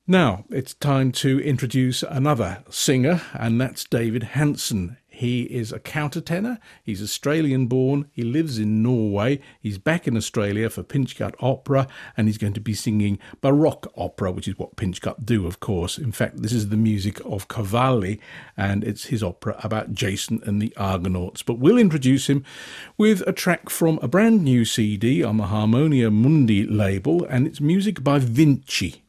Now, it's time to introduce another singer, and that's David Hansen. He is a countertenor. He's Australian-born. He lives in Norway. He's back in Australia for Pinchgut Opera, and he's going to be singing Baroque opera, which is what Pinchgut do, of course. In fact, this is the music of Cavalli, and it's his opera about Jason and the Argonauts. But we'll introduce him with a track from a brand new CD on the Harmonia Mundi label, and it's music by Vinci.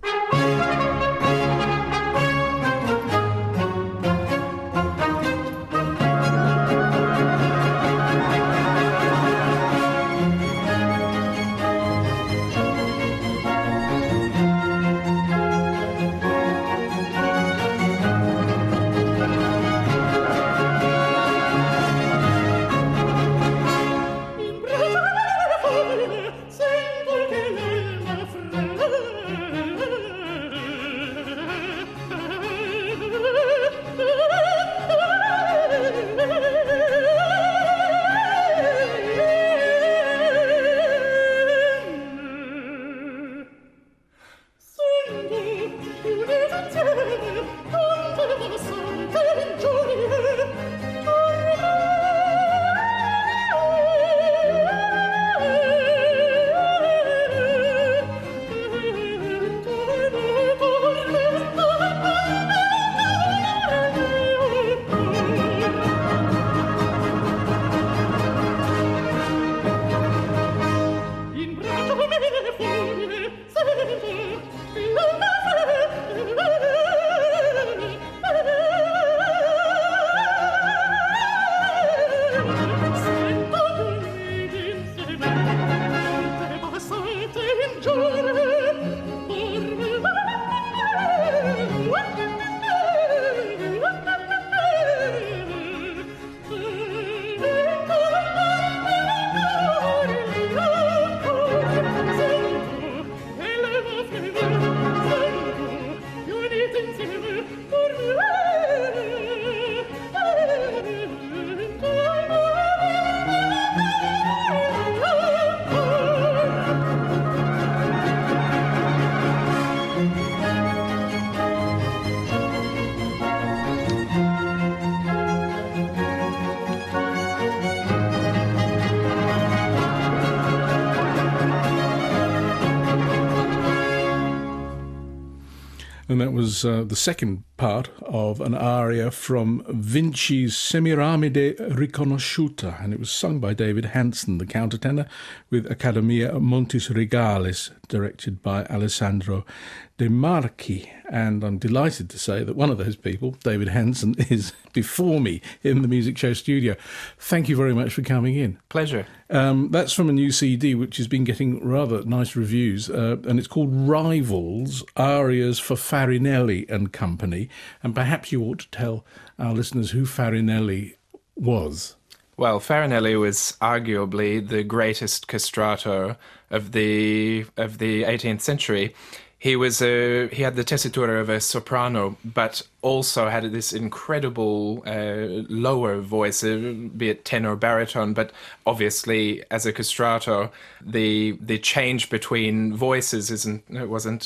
And that was the second part of an aria from Vinci's Semiramide Riconosciuta, and it was sung by David Hansen, the countertenor, with Accademia Montis Regalis, directed by Alessandro De Marchi. And I'm delighted to say that one of those people, David Hansen, is before me in the Music Show studio. Thank you very much for coming in. Pleasure. That's from a new CD which has been getting rather nice reviews, and it's called Rivals, Arias for Farinelli and Company. And perhaps you ought to tell our listeners who Farinelli was. Well, Farinelli was arguably the greatest castrato of the 18th century. He had the tessitura of a soprano, but also had this incredible lower voice, be it tenor, baritone. But obviously, as a castrato, the change between voices wasn't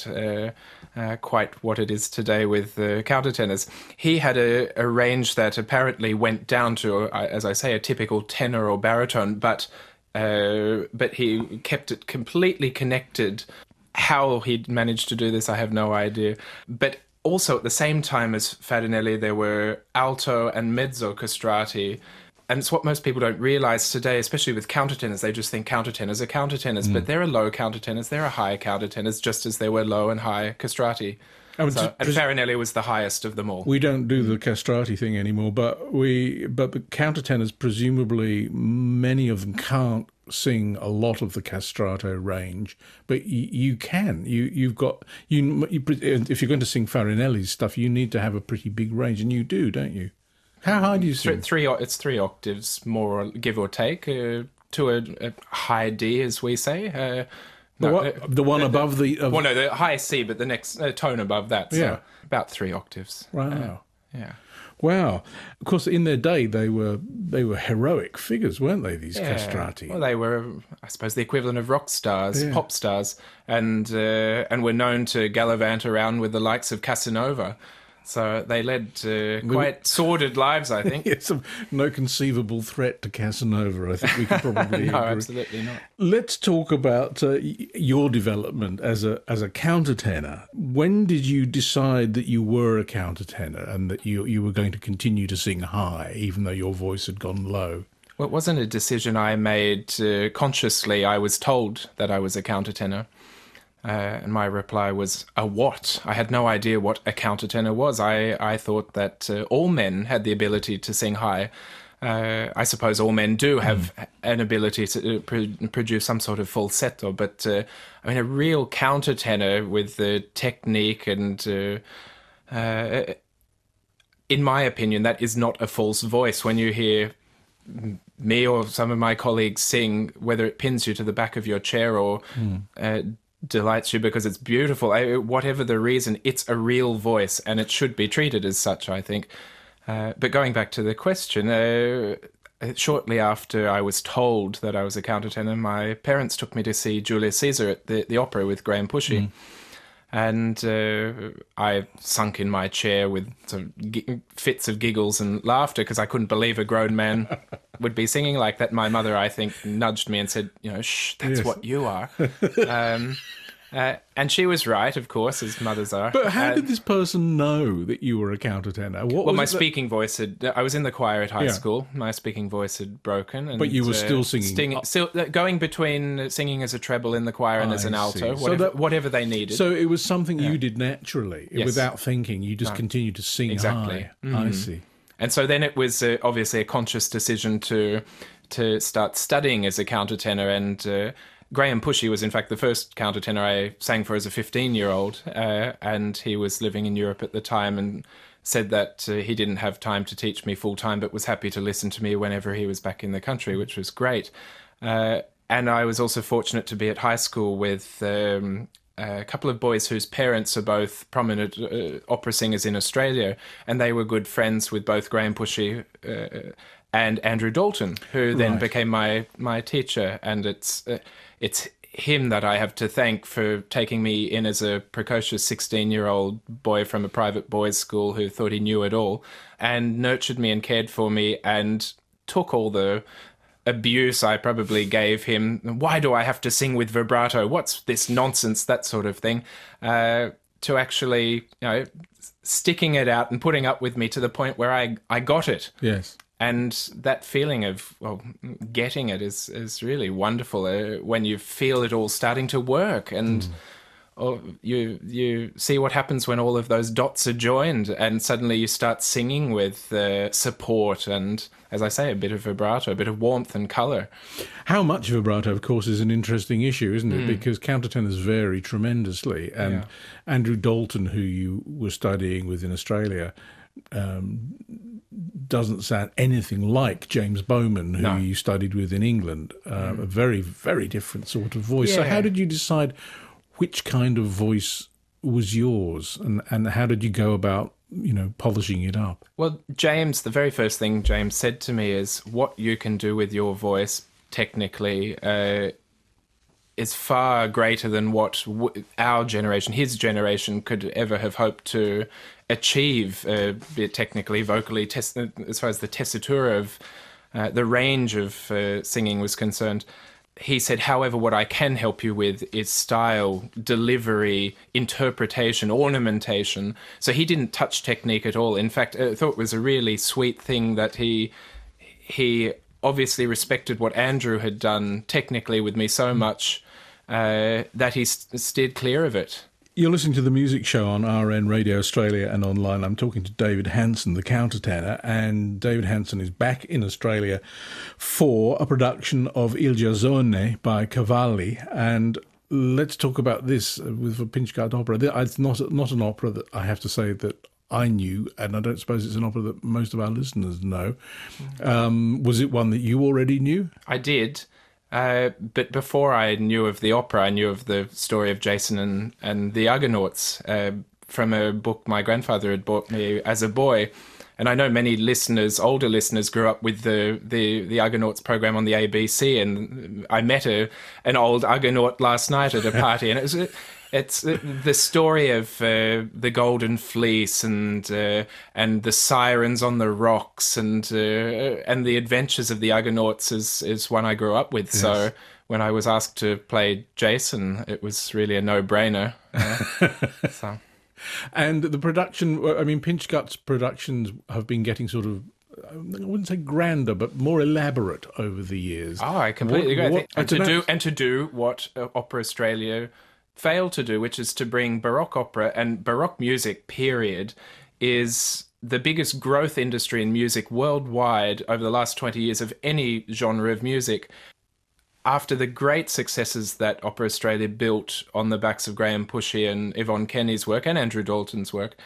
quite what it is today with countertenors. He had a range that apparently went down to, as I say, a typical tenor or baritone, but he kept it completely connected. How he'd managed to do this, I have no idea. But also at the same time as Farinelli, there were alto and mezzo castrati. And it's what most people don't realise today, especially with countertenors. They just think countertenors are countertenors. But there are low countertenors, there are high countertenors, just as there were low and high castrati. And Farinelli was the highest of them all. We don't do the castrati thing anymore, but the countertenors, presumably, many of them can't sing a lot of the castrato range, but you can. If you're going to sing Farinelli's stuff, you need to have a pretty big range, and you do, don't you? How high do you sing? It's 3 octaves, more give or take, to a high D, as we say. The one above the... the high C, but the next tone above that. So about 3 octaves. Wow. Yeah. Wow. Of course, in their day, they were heroic figures, weren't they, these Yeah. castrati? Well, they were, I suppose, the equivalent of rock stars, pop stars, and were known to gallivant around with the likes of Casanova. So they led quite sordid lives, I think. Yes, no conceivable threat to Casanova, I think we could probably No, agree. absolutely not. Let's talk about your development as a countertenor. When did you decide that you were a countertenor and that you were going to continue to sing high, even though your voice had gone low? Well, it wasn't a decision I made consciously. I was told that I was a countertenor. And my reply was, a what? I had no idea what a countertenor was. I thought that all men had the ability to sing high. I suppose all men do have an ability to produce some sort of falsetto, but I mean, a real countertenor with the technique and, in my opinion, that is not a false voice. When you hear me or some of my colleagues sing, whether it pins you to the back of your chair or delights you because it's beautiful, whatever the reason, it's a real voice and it should be treated as such, I think. But going back to the question, shortly after I was told that I was a countertenor, my parents took me to see Julius Caesar at the opera with Graham Pushy. And I sunk in my chair with sort of fits of giggles and laughter because I couldn't believe a grown man would be singing like that. My mother, I think, nudged me and said, shh, that's what you are. And she was right, of course, as mothers are. But how did this person know that you were a countertenor? Well, my speaking voice I was in the choir at high school. My speaking voice had broken. And, but you were still singing? Still going between singing as a treble in the choir and as an alto, whatever they needed. So it was something you did naturally, without thinking. You just continued to sing high. I see. And so then it was obviously a conscious decision to start studying as a countertenor, and Graham Pushy was in fact the first countertenor I sang for as a 15-year-old, and he was living in Europe at the time and said that he didn't have time to teach me full-time but was happy to listen to me whenever he was back in the country, which was great. And I was also fortunate to be at high school with a couple of boys whose parents are both prominent opera singers in Australia, and they were good friends with both Graham Pushy and Andrew Dalton, who then became my teacher. And it's him that I have to thank for taking me in as a precocious 16-year-old boy from a private boys' school who thought he knew it all, and nurtured me and cared for me and took all the abuse I probably gave him. Why do I have to sing with vibrato? What's this nonsense? That sort of thing. To actually, sticking it out and putting up with me to the point where I got it. Yes. And that feeling of getting it is really wonderful when you feel it all starting to work, and you see what happens when all of those dots are joined, and suddenly you start singing with support and, as I say, a bit of vibrato, a bit of warmth and colour. How much vibrato, of course, is an interesting issue, isn't it? Because countertenors vary tremendously, and Andrew Dalton, who you were studying with in Australia, doesn't sound anything like James Bowman, who you studied with in England. A very, very different sort of voice. So how did you decide which kind of voice was yours, and how did you go about, polishing it up? Well, James, the very first thing James said to me is, what you can do with your voice technically is far greater than what our generation, his generation, could ever have hoped to achieve, technically, vocally, as far as the tessitura of the range of singing was concerned. He said, however, what I can help you with is style, delivery, interpretation, ornamentation. So he didn't touch technique at all. In fact, I thought it was a really sweet thing that he obviously respected what Andrew had done technically with me so much that he steered clear of it. You're listening to The Music Show on RN Radio Australia and online. I'm talking to David Hanson, the countertenor, and David Hanson is back in Australia for a production of Il Giazzone by Cavalli. And let's talk about this with Pinchgard Opera. It's not an opera that I have to say that I knew, and I don't suppose it's an opera that most of our listeners know. Was it one that you already knew? I did. But before I knew of the opera, I knew of the story of Jason and the Argonauts from a book my grandfather had bought me as a boy. And I know many listeners, older listeners, grew up with the Argonauts program on the ABC, and I met an old Argonaut last night at a party, and it's the story of the Golden Fleece and the sirens on the rocks and the adventures of the Argonauts is one I grew up with. Yes. So when I was asked to play Jason, it was really a no-brainer. So. And the production, I mean, Pinch Gut's productions have been getting sort of, I wouldn't say grander, but more elaborate over the years. Oh, I completely agree. And to do what Opera Australia failed to do, which is to bring Baroque opera, and Baroque music, period, is the biggest growth industry in music worldwide over the last 20 years of any genre of music. After the great successes that Opera Australia built on the backs of Graham Pushy and Yvonne Kenny's work and Andrew Dalton's work,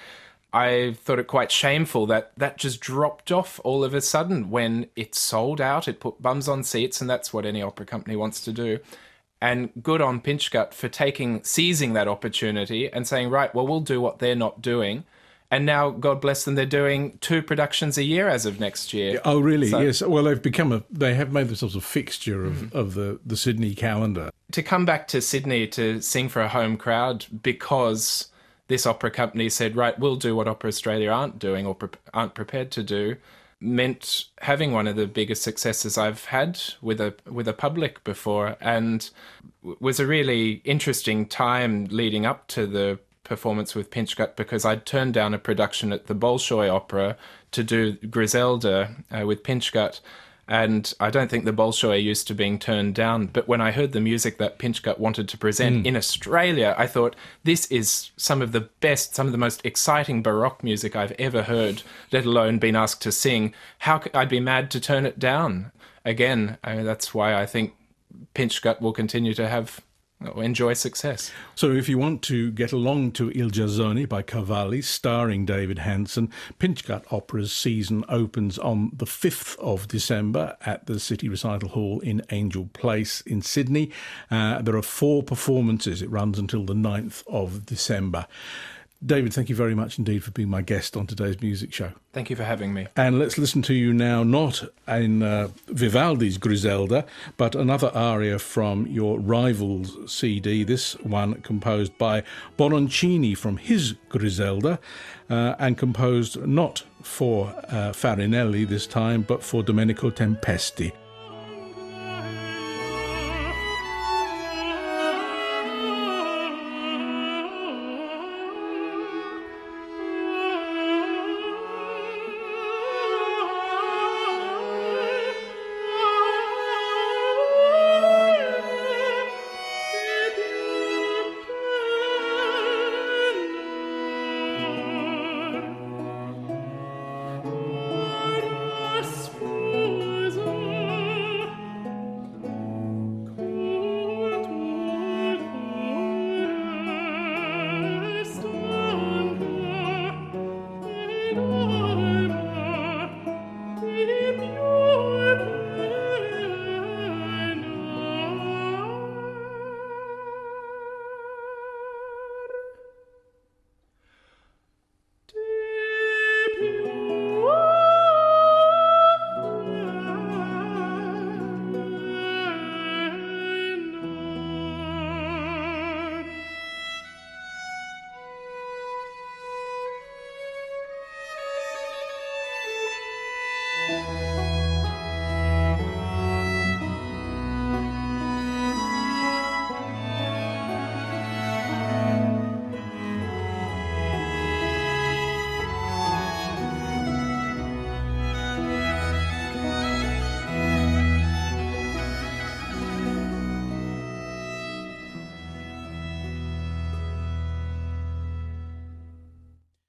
I thought it quite shameful that that just dropped off all of a sudden when it sold out, it put bums on seats, and that's what any opera company wants to do. And good on Pinch Gut for seizing that opportunity and saying, right, well, we'll do what they're not doing. And now, God bless them, they're doing 2 productions a year as of next year. Oh, really? So, yes. Well, they have made themselves a fixture of the Sydney calendar. To come back to Sydney to sing for a home crowd because this opera company said, right, we'll do what Opera Australia aren't doing or aren't prepared to do, meant having one of the biggest successes I've had with a public before, and was a really interesting time leading up to the performance with Pinch Gut, because I'd turned down a production at the Bolshoi Opera to do Griselda with Pinch Gut, and I don't think the Bolshoi are used to being turned down, but when I heard the music that Pinch Gut wanted to present in Australia, I thought, this is some of the best, some of the most exciting Baroque music I've ever heard, let alone been asked to sing. I'd be mad to turn it down again. I mean, that's why I think Pinch Gut will continue to enjoy success. So if you want to get along to Il Giazzone by Cavalli, starring David Hansen, Pinch Gut Opera's season opens on the 5th of December at the City Recital Hall in Angel Place in Sydney. There are 4 performances. It runs until the 9th of December. David, thank you very much indeed for being my guest on today's music show. Thank you for having me. And let's listen to you now, not in Vivaldi's Griselda, but another aria from your Rivals CD, this one composed by Bononcini from his Griselda, and composed not for Farinelli this time, but for Domenico Tempesti.